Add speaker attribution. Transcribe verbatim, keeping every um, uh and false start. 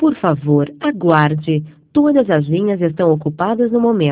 Speaker 1: Por favor, aguarde. Todas as linhas estão ocupadas no momento.